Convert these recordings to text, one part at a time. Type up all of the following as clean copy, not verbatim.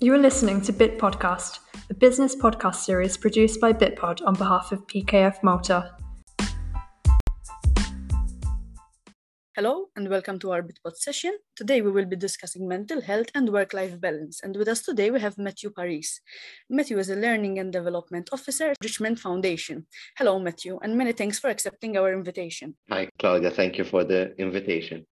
You are listening to Bit Podcast, a business podcast series produced by Bitpod on behalf of PKF Malta. Hello and welcome to our Bitpod session. Today we will be discussing mental health and work-life balance. And with us today we have Matthew Paris. Matthew is a Learning and Development Officer at Richmond Foundation. Hello Matthew, and many thanks for accepting our invitation. Hi Claudia, thank you for the invitation.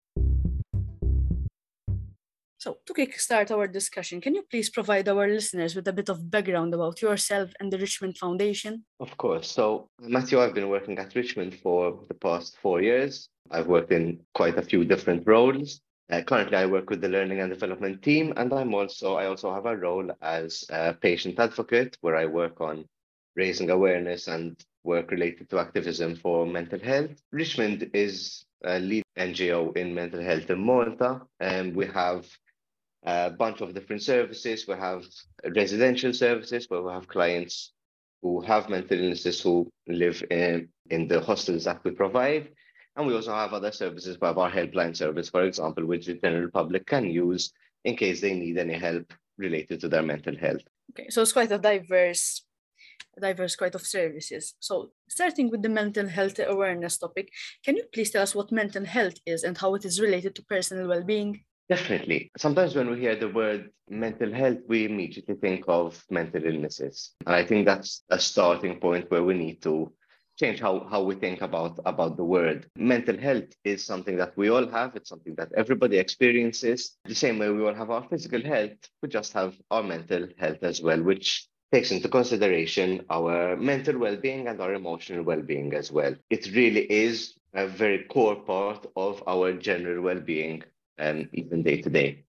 So to kickstart our discussion, can you please provide our listeners with a bit of background about yourself and the Richmond Foundation? Of course. So Matthew, I've been working at Richmond for the past 4 years. I've worked in quite a few different roles. Currently, I work with the Learning and Development team, and I also have a role as a patient advocate, where I work on raising awareness and work related to activism for mental health. Richmond is a lead NGO in mental health in Malta, and we have a bunch of different services. We have residential services where we have clients who have mental illnesses who live in the hostels that we provide. And we also have other services. We have our helpline service, for example, which the general public can use in case they need any help related to their mental health. Okay, so it's quite a diverse quite of services. So starting with the mental health awareness topic, can you please tell us what mental health is and how it is related to personal well-being? Definitely. Sometimes when we hear the word mental health, we immediately think of mental illnesses. And I think that's a starting point where we need to change how we think about the word. Mental health is something that we all have. It's something that everybody experiences. The same way we all have our physical health, we just have our mental health as well, which takes into consideration our mental well-being and our emotional well-being as well. It really is a very core part of our general well-being, and even day to day.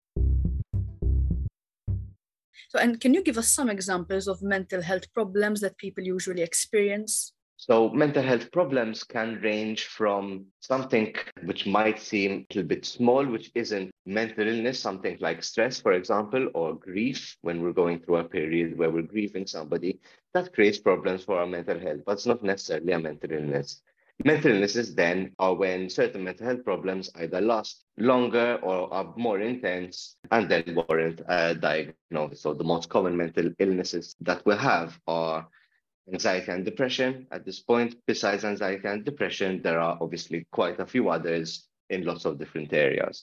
So, and can you give us some examples of mental health problems that people usually experience? So mental health problems can range from something which might seem a little bit small, which isn't mental illness, something like stress, for example, or grief, when we're going through a period where we're grieving somebody, that creates problems for our mental health, but it's not necessarily a mental illness. Mental illnesses then are when certain mental health problems either last longer or are more intense and then warrant a diagnosis. So the most common mental illnesses that we have are anxiety and depression. At this point, besides anxiety and depression, there are obviously quite a few others in lots of different areas.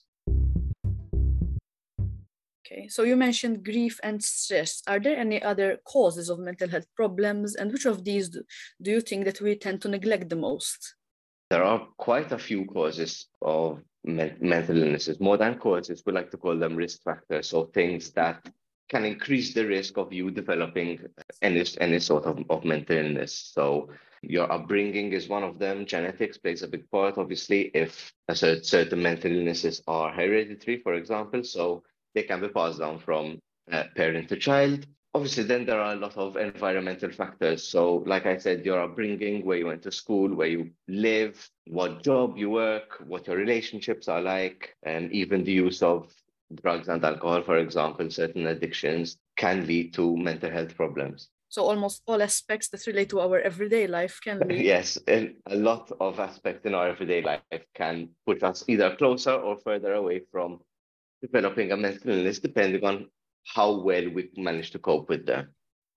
Okay, so you mentioned grief and stress. Are there any other causes of mental health problems, and which of these do you think that we tend to neglect the most? There are quite a few causes of mental illnesses. More than causes, we like to call them risk factors, so things that can increase the risk of you developing any sort of mental illness. So your upbringing is one of them. Genetics plays a big part, obviously, if certain mental illnesses are hereditary, for example, so they can be passed down from parent to child. Obviously, then there are a lot of environmental factors. So, like I said, your upbringing, where you went to school, where you live, what job you work, what your relationships are like, and even the use of drugs and alcohol, for example, certain addictions can lead to mental health problems. So almost all aspects that relate to our everyday life can lead. Yes, and a lot of aspects in our everyday life can put us either closer or further away from developing a mental illness, depending on how well we manage to cope with them.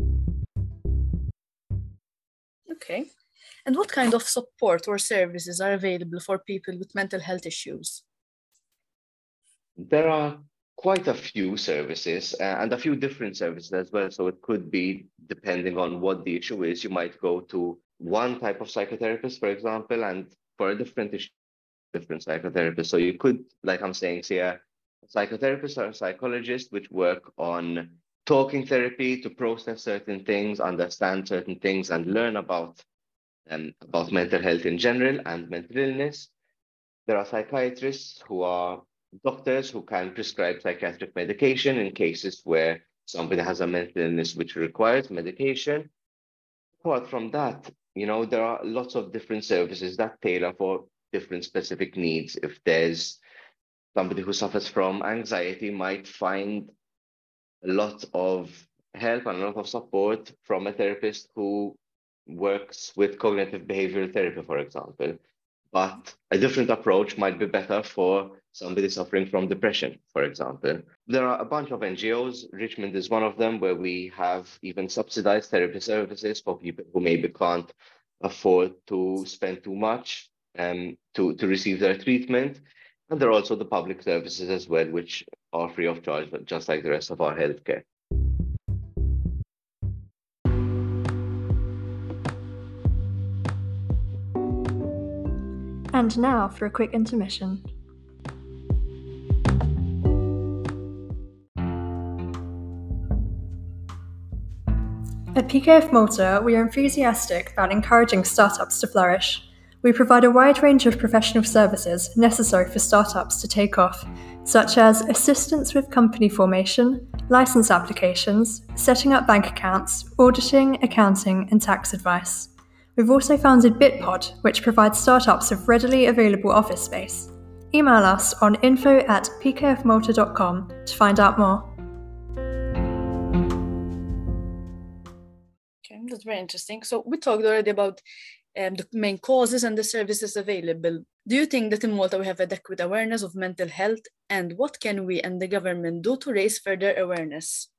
Okay. And what kind of support or services are available for people with mental health issues? There are quite a few services and a few different services as well. So it could be, depending on what the issue is, you might go to one type of psychotherapist, for example, and for a different issue, different psychotherapist. So you could, like I'm saying here, a psychotherapist or a psychologist which work on talking therapy to process certain things, understand certain things, and learn about mental health in general and mental illness. There are psychiatrists who are doctors who can prescribe psychiatric medication in cases where somebody has a mental illness which requires medication. Apart from that, there are lots of different services that tailor for different specific needs. If there's somebody who suffers from anxiety, might find a lot of help and a lot of support from a therapist who works with cognitive behavioral therapy, for example. but a different approach might be better for somebody suffering from depression, for example. There are a bunch of NGOs. Richmond is one of them, where we have even subsidized therapy services for people who maybe can't afford to spend too much to receive their treatment. And there are also the public services as well, which are free of charge, but just like the rest of our healthcare. And now for a quick intermission. At PKF Malta, we are enthusiastic about encouraging startups to flourish. We provide a wide range of professional services necessary for startups to take off, such as assistance with company formation, license applications, setting up bank accounts, auditing, accounting, and tax advice. We've also founded BitPod, which provides startups with readily available office space. Email us on info@pkfmalta.com to find out more. Okay, that's very interesting. So we talked already about the main causes and the services available. Do you think that in Malta we have adequate awareness of mental health, and what can we and the government do to raise further awareness?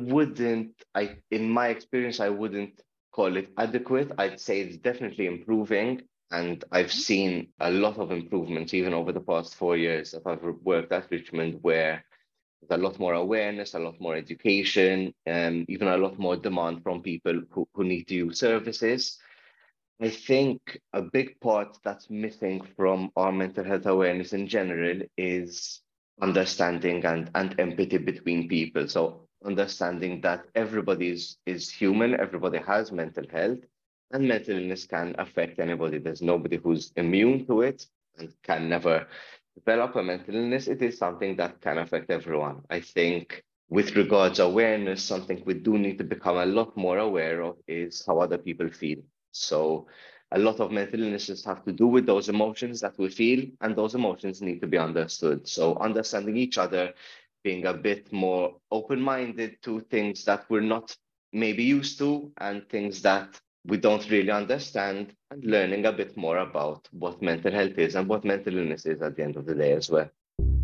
In my experience, I wouldn't call it adequate. I'd say it's definitely improving. And I've seen a lot of improvements even over the past 4 years that I've worked at Richmond, where there's a lot more awareness, a lot more education, and even a lot more demand from people who need to use services. I think a big part that's missing from our mental health awareness in general is understanding and empathy between people. So understanding that everybody is human, everybody has mental health, and mental illness can affect anybody. There's nobody who's immune to it and can never develop a mental illness. It is something that can affect everyone. I think with regards awareness, something we do need to become a lot more aware of is how other people feel. So a lot of mental illnesses have to do with those emotions that we feel, and those emotions need to be understood. So understanding each other, being a bit more open-minded to things that we're not maybe used to and things that we don't really understand, and learning a bit more about what mental health is and what mental illness is at the end of the day as well.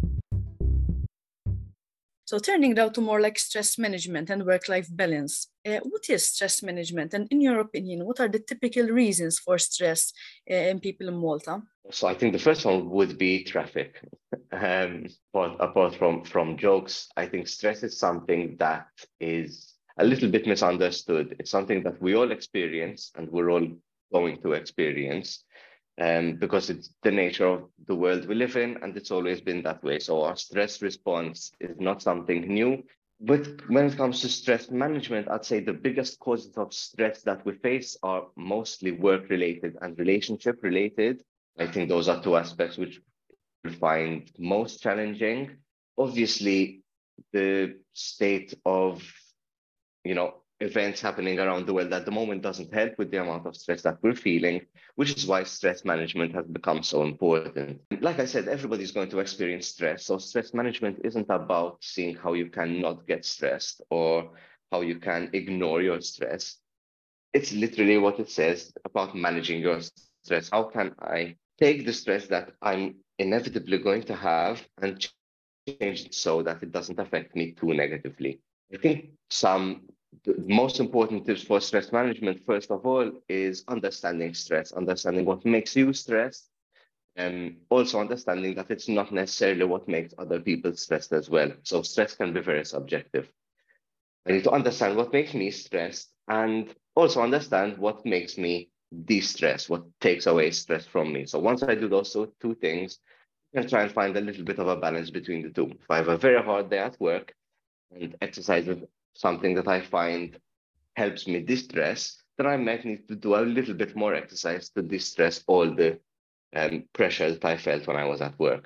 So turning now to more like stress management and work-life balance. What is stress management? And in your opinion, what are the typical reasons for stress in people in Malta? So I think the first one would be traffic. But apart from jokes, I think stress is something that is a little bit misunderstood. It's something that we all experience and we're all going to experience. Because it's the nature of the world we live in, and it's always been that way. So our stress response is not something new. But when it comes to stress management, I'd say the biggest causes of stress that we face are mostly work-related and relationship-related. I think those are two aspects which we find most challenging. Obviously, the state of, events happening around the world at the moment doesn't help with the amount of stress that we're feeling, which is why stress management has become so important. Like I said, everybody's going to experience stress. So stress management isn't about seeing how you can not get stressed or how you can ignore your stress. It's literally what it says about managing your stress. How can I take the stress that I'm inevitably going to have and change it so that it doesn't affect me too negatively? I think the most important tips for stress management, first of all, is understanding stress, understanding what makes you stressed, and also understanding that it's not necessarily what makes other people stressed as well. So stress can be very subjective. I need to understand what makes me stressed and also understand what makes me de-stress, what takes away stress from me. So once I do those two things, I can try and find a little bit of a balance between the two. If I have a very hard day at work and exercise is something that I find helps me distress, then I might need to do a little bit more exercise to distress all the pressure that I felt when I was at work.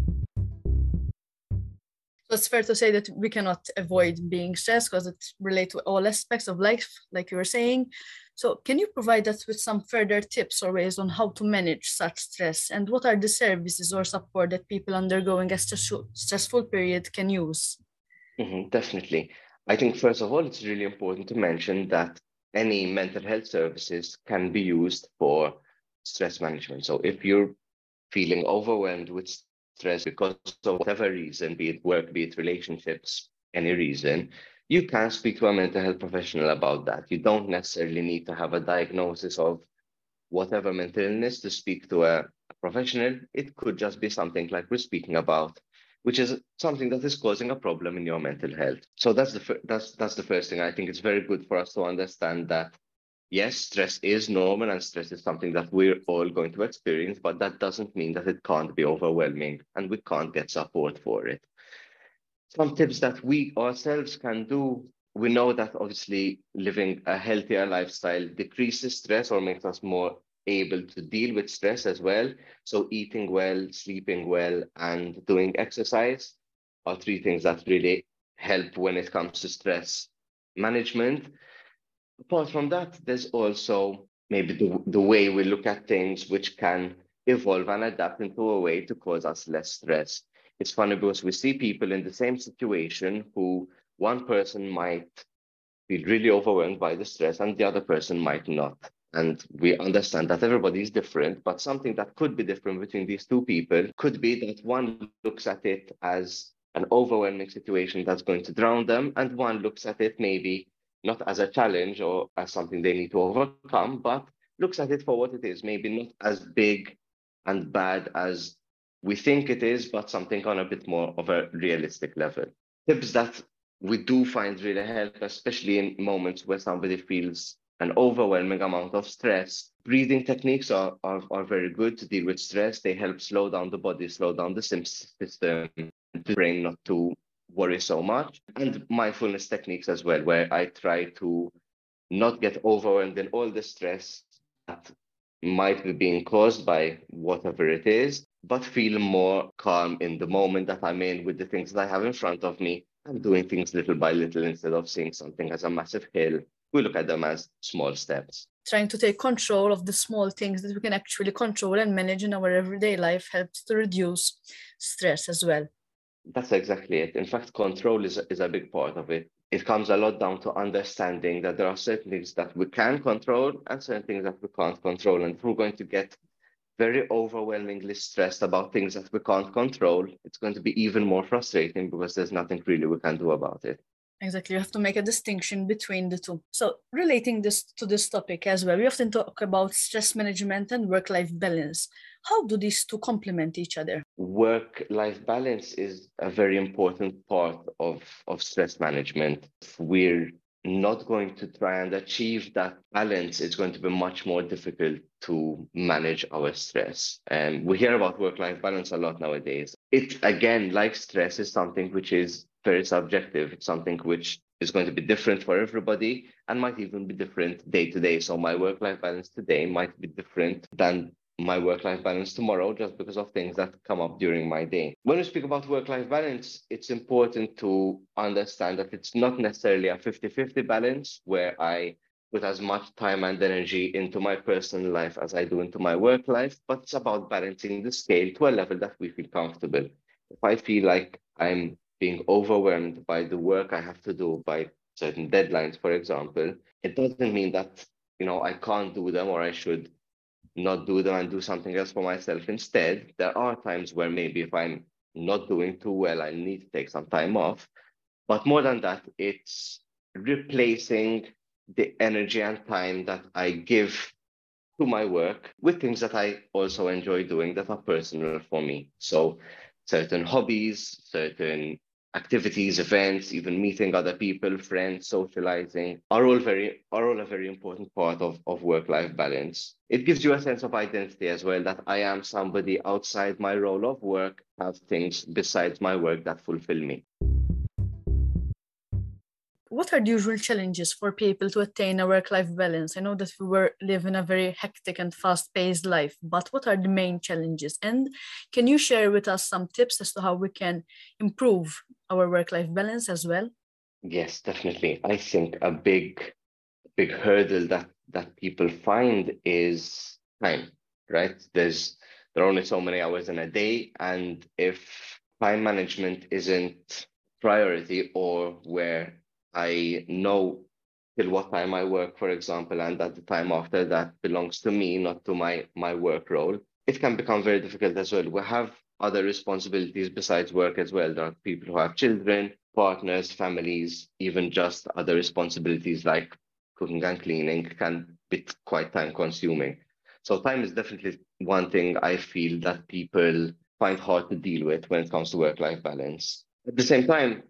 So it's fair to say that we cannot avoid being stressed because it relates to all aspects of life, like you were saying. So can you provide us with some further tips or ways on how to manage such stress? And what are the services or support that people undergoing a stressful period can use? Definitely. I think, first of all, it's really important to mention that any mental health services can be used for stress management. So if you're feeling overwhelmed with stress because of whatever reason, be it work, be it relationships, any reason, you can speak to a mental health professional about that. You don't necessarily need to have a diagnosis of whatever mental illness to speak to a professional. It could just be something like we're speaking about, which is something that is causing a problem in your mental health. So that's the first thing. I think it's very good for us to understand that yes, stress is normal and stress is something that we're all going to experience, but that doesn't mean that it can't be overwhelming and we can't get support for it. Some tips that we ourselves can do. We know that obviously living a healthier lifestyle decreases stress or makes us more able to deal with stress as well. So eating well, sleeping well, and doing exercise are three things that really help when it comes to stress management. Apart from that, there's also maybe the way we look at things, which can evolve and adapt into a way to cause us less stress. It's funny because we see people in the same situation who one person might feel really overwhelmed by the stress and the other person might not. And we understand that everybody is different, but something that could be different between these two people could be that one looks at it as an overwhelming situation that's going to drown them, and one looks at it maybe not as a challenge or as something they need to overcome, but looks at it for what it is, maybe not as big and bad as we think it is, but something on a bit more of a realistic level. Tips that we do find really help, especially in moments where somebody feels an overwhelming amount of stress. Breathing techniques are very good to deal with stress. They help slow down the body, slow down the system, the brain not to worry so much. And mindfulness techniques as well, where I try to not get overwhelmed in all the stress that might be being caused by whatever it is, but feel more calm in the moment that I'm in with the things that I have in front of me. I'm doing things little by little instead of seeing something as a massive hill. We look at them as small steps. Trying to take control of the small things that we can actually control and manage in our everyday life helps to reduce stress as well. That's exactly it. In fact, control is a big part of it. It comes a lot down to understanding that there are certain things that we can control and certain things that we can't control. And if we're going to get very overwhelmingly stressed about things that we can't control, it's going to be even more frustrating because there's nothing really we can do about it. Exactly. You have to make a distinction between the two. So relating this to this topic as well, we often talk about stress management and work-life balance. How do these two complement each other? Work-life balance is a very important part of stress management. If we're not going to try and achieve that balance, it's going to be much more difficult to manage our stress. And we hear about work-life balance a lot nowadays. It, again, like stress, is something which is very subjective. It's something which is going to be different for everybody and might even be different day to day. So my work-life balance today might be different than my work-life balance tomorrow, just because of things that come up during my day. When we speak about work-life balance, it's important to understand that it's not necessarily a 50-50 balance where I put as much time and energy into my personal life as I do into my work life, but it's about balancing the scale to a level that we feel comfortable. If I feel like I'm being overwhelmed by the work I have to do, by certain deadlines, for example, it doesn't mean that, I can't do them or I should not do them and do something else for myself instead. There are times where maybe if I'm not doing too well, I need to take some time off. But more than that, it's replacing the energy and time that I give to my work with things that I also enjoy doing that are personal for me. So certain hobbies, certain activities, events, even meeting other people, friends, socializing are all a very important part of work-life balance. It gives you a sense of identity as well, that I am somebody outside my role of work, have things besides my work that fulfill me. What are the usual challenges for people to attain a work-life balance? I know that we live in a very hectic and fast-paced life, but what are the main challenges? And can you share with us some tips as to how we can improve our work-life balance as well? Yes, definitely. I think a big hurdle that people find is time, right? There are only so many hours in a day, and if time management isn't priority or where I know till what time I work, for example, and that the time after that belongs to me, not to my work role, it can become very difficult as well. We have other responsibilities besides work as well. There are people who have children, partners, families, even just other responsibilities like cooking and cleaning can be quite time consuming. So time is definitely one thing I feel that people find hard to deal with when it comes to work-life balance. At the same time,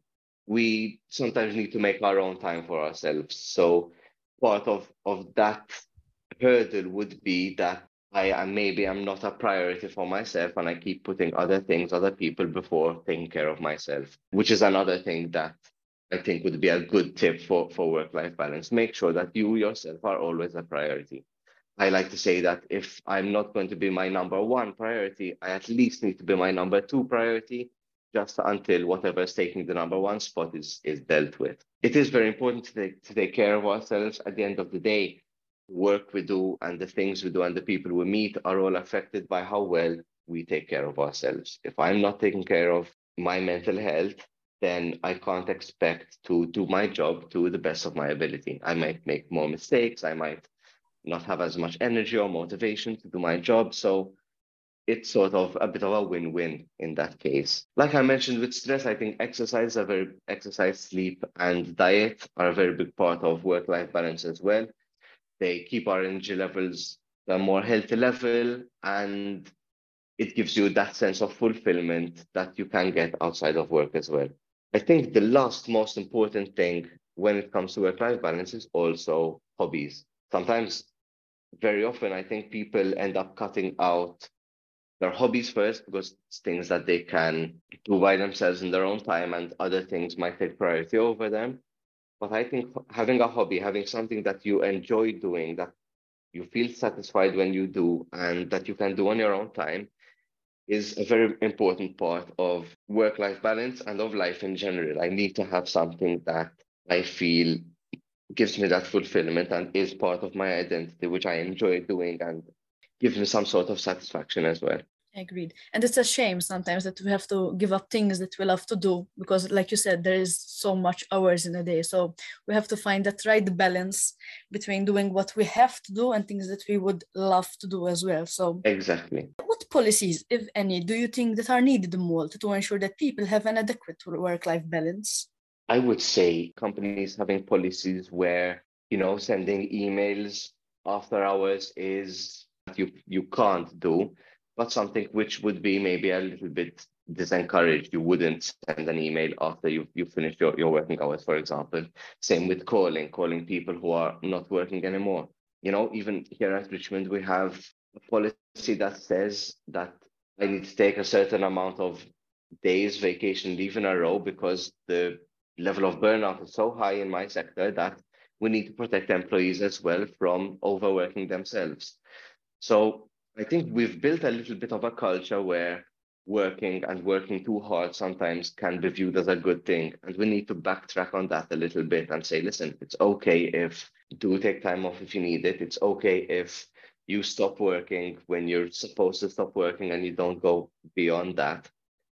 we sometimes need to make our own time for ourselves. So part of that hurdle would be that maybe I'm not a priority for myself and I keep putting other things, other people before taking care of myself, which is another thing that I think would be a good tip for work-life balance. Make sure that you yourself are always a priority. I like to say that if I'm not going to be my number one priority, I at least need to be my number two priority just until whatever is taking the number one spot is dealt with. It is very important to take care of ourselves. At the end of the day, the work we do and the things we do and the people we meet are all affected by how well we take care of ourselves. If I'm not taking care of my mental health, then I can't expect to do my job to the best of my ability. I might make more mistakes. I might not have as much energy or motivation to do my job. So it's sort of a bit of a win-win in that case. Like I mentioned with stress, I think exercise, sleep, and diet are a very big part of work-life balance as well. They keep our energy levels at a more healthy level, and it gives you that sense of fulfillment that you can get outside of work as well. I think the last most important thing when it comes to work-life balance is also hobbies. Sometimes, very often, I think people end up cutting out their hobbies first because it's things that they can do by themselves in their own time, and other things might take priority over them. But I think having a hobby, having something that you enjoy doing, that you feel satisfied when you do, and that you can do on your own time, is a very important part of work-life balance and of life in general. I need to have something that I feel gives me that fulfillment and is part of my identity, which I enjoy doing and gives me some sort of satisfaction as well. Agreed. And it's a shame sometimes that we have to give up things that we love to do because, like you said, there is so much hours in a day. So we have to find that right balance between doing what we have to do and things that we would love to do as well. So exactly. What policies, if any, do you think that are needed more to ensure that people have an adequate work-life balance? I would say companies having policies where, sending emails after hours is you can't do, but something which would be maybe a little bit disencouraged. You wouldn't send an email after you finished your working hours, for example. Same with calling people who are not working anymore. Even here at Richmond, we have a policy that says that I need to take a certain amount of days vacation leave in a row because the level of burnout is so high in my sector that we need to protect employees as well from overworking themselves. So I think we've built a little bit of a culture where working too hard sometimes can be viewed as a good thing. And we need to backtrack on that a little bit and say, listen, it's okay if do take time off if you need it. It's okay if you stop working when you're supposed to stop working and you don't go beyond that.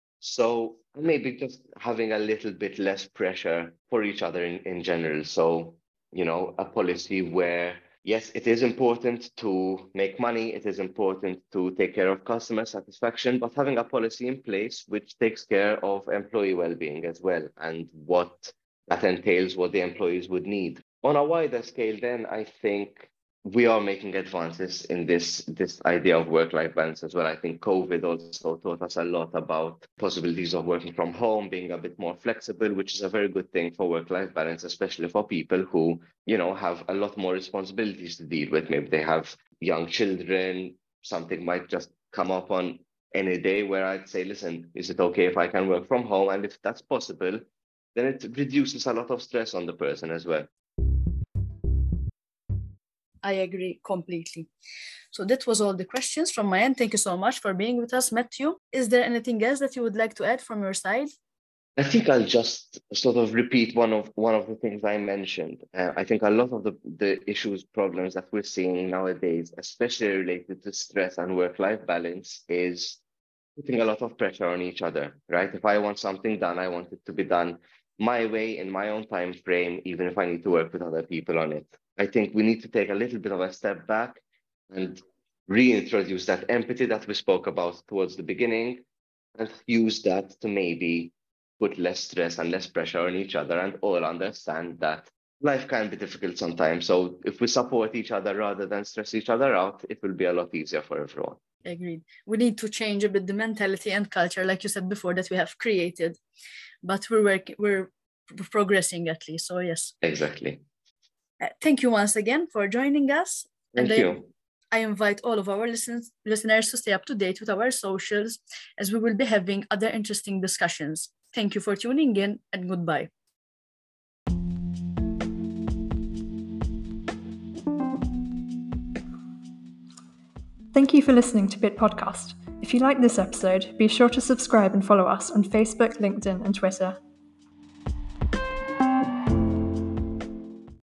So maybe just having a little bit less pressure for each other in general. So, a policy where, yes, it is important to make money, it is important to take care of customer satisfaction, but having a policy in place which takes care of employee well-being as well and what that entails, what the employees would need. On a wider scale, then I think we are making advances in this idea of work-life balance as well. I think COVID also taught us a lot about possibilities of working from home, being a bit more flexible, which is a very good thing for work-life balance, especially for people who, have a lot more responsibilities to deal with. Maybe they have young children, something might just come up on any day where I'd say, listen, is it okay if I can work from home? And if that's possible, then it reduces a lot of stress on the person as well. I agree completely. So that was all the questions from my end. Thank you so much for being with us, Matthew. Is there anything else that you would like to add from your side? I think I'll just sort of repeat one of the things I mentioned. I think a lot of the issues, problems that we're seeing nowadays, especially related to stress and work-life balance, is putting a lot of pressure on each other, right? If I want something done, I want it to be done my way in my own time frame, even if I need to work with other people on it. I think we need to take a little bit of a step back and reintroduce that empathy that we spoke about towards the beginning, and use that to maybe put less stress and less pressure on each other, and all understand that life can be difficult sometimes. So if we support each other rather than stress each other out, it will be a lot easier for everyone. Agreed. We need to change a bit the mentality and culture, like you said before, that we have created, but we're progressing at least. So yes. Exactly. Thank you once again for joining us. Thank you. I invite all of our listeners to stay up to date with our socials, as we will be having other interesting discussions. Thank you for tuning in, and goodbye. Thank you for listening to Bit Podcast. If you like this episode, be sure to subscribe and follow us on Facebook, LinkedIn, and Twitter.